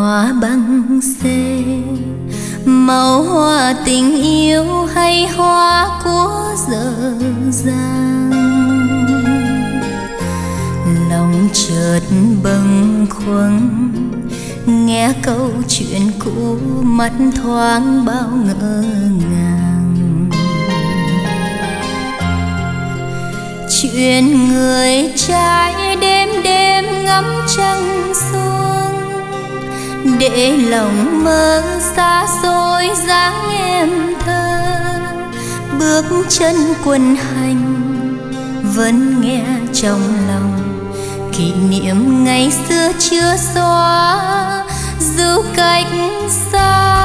hoa băng xê, màu hoa tình yêu hay hoa của dở dang. Lòng chợt bâng khuâng nghe câu chuyện cũ, mắt thoáng bao ngỡ ngàng. Chuyện người trai đêm đêm ngắm trăng xuống, để lòng mơ xa xôi dáng em thơ. Bước chân quân hành vẫn nghe trong lòng, kỷ niệm ngày xưa chưa xóa dù cách xa.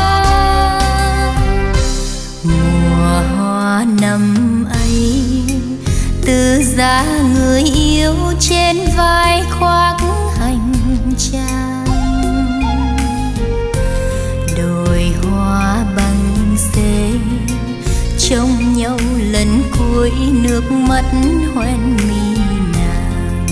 Mùa hoa năm ấy từ giá người yêu trên vai khoác hành trang. Đồi hoa băng xê trông nhau lần cuối, nước mắt hoen mi nàng.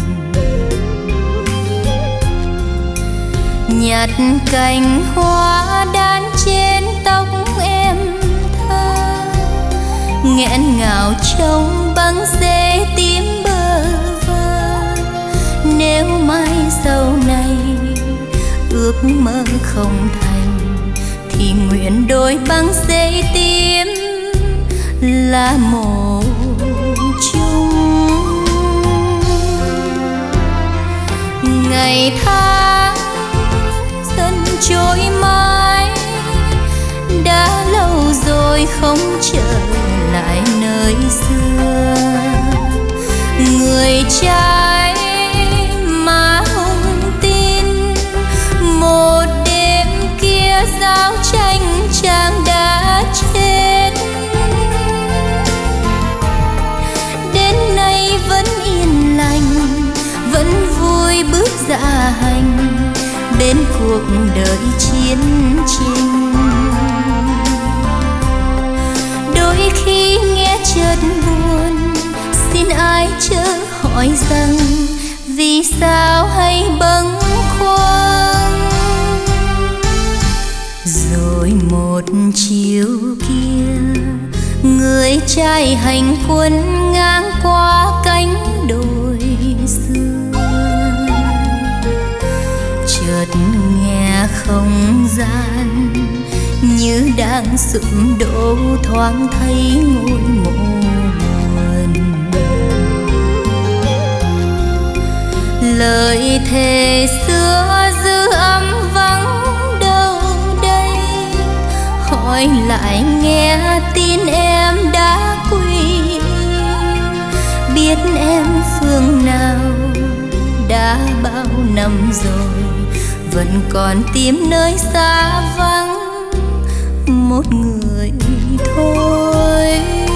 Nhặt cành hoa đan trên tóc em thơ, nghẹn ngào trong băng xê tím bơ vơ. Nếu mai sau này ước mơ không thành, thì nguyện đôi băng xê tím là một chung. Ngày tháng dần trôi mãi, đã lâu rồi không trở lại nơi xưa. Người trai mà hùng tin, một đêm kia giao tranh chàng đã chết. Đến nay vẫn yên lành, vẫn vui bước dạ hành bên cuộc đời chiến tranh. Đôi khi nghe chợt buồn, xin ai chớ hỏi rằng vì sao hay bâng khuâng. Rồi một chiều kia, người trai hành quân ngang qua cánh đồi xưa. Chợt nghe không gian như đang sụp đổ, thoáng thấy ngôi mộ buồn. Lời thề xưa dư âm vắng đâu đây, hỏi lại nghe tin em đã quy. Biết em phương nào đã bao năm rồi, vẫn còn tìm nơi xa vắng một người thôi.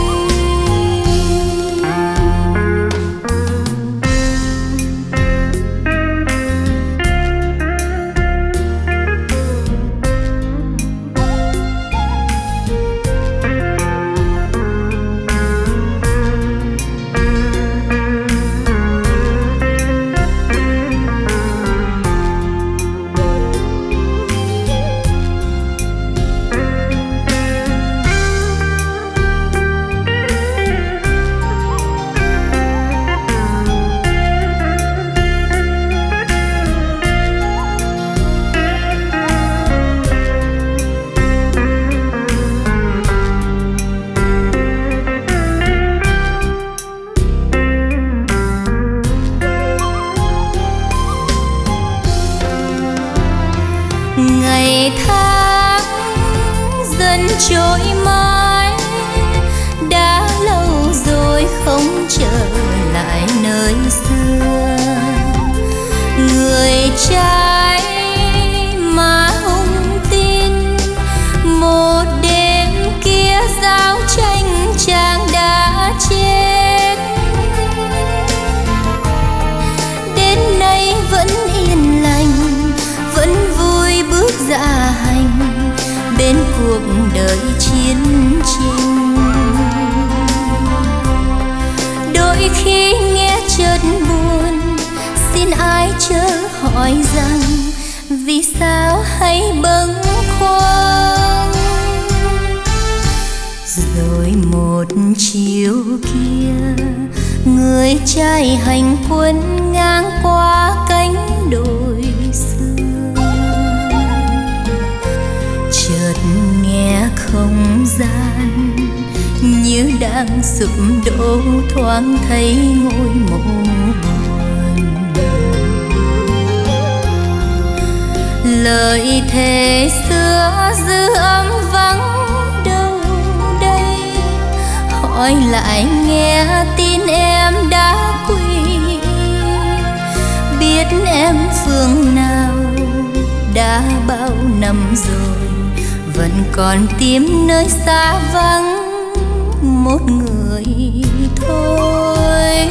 Ngày tháng dần trôi mãi, đã lâu rồi không trở lại nơi xưa. Người trai mà hùng tin, một đêm kia giao tranh chàng đã chết. Đến nay vẫn yên lành, vẫn vui bước dạ hành bên cuộc đời chiến tranh. Đôi khi nghe chợt buồn, xin ai chớ hỏi rằng vì sao hay bâng khuâng. Rồi một chiều kia, người trai hành quân ngang qua cánh đồi xưa. Chợt nghe không gian như đang sụp đổ, thoáng thấy ngôi mộ buồn. Lời thề xưa dư âm vắng đâu đây, hỏi lại nghe tin em đã quỳ. Biết em phương nào đã bao năm rồi, vẫn còn tìm nơi xa vắng một người thôi.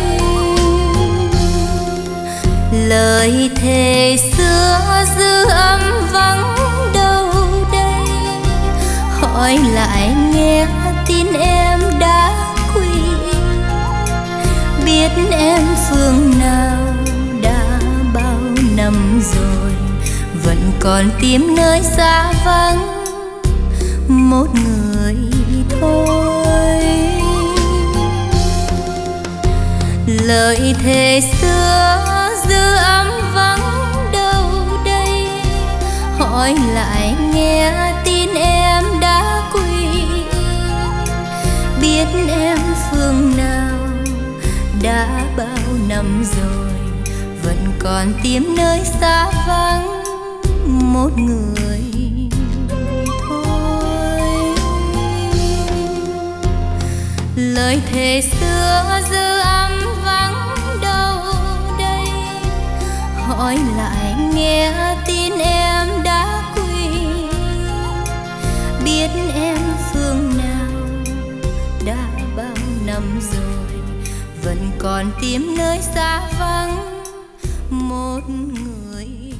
Lời thề xưa dư âm vắng đâu đây, hỏi lại nghe tin em đã quỳ. Biết em phương nào đã bao năm rồi, vẫn còn tìm nơi xa vắng một người thôi. Lời thề xưa dư âm vắng đâu đây, hỏi lại nghe tin em đã quỳ. Biết em phương nào đã bao năm rồi, vẫn còn tìm nơi xa vắng một người thôi. Lời thề xưa dư âm vắng đâu đây, hỏi lại nghe tin em đã quỳ. Biết em phương nào đã bao năm rồi, vẫn còn tìm nơi xa vắng một người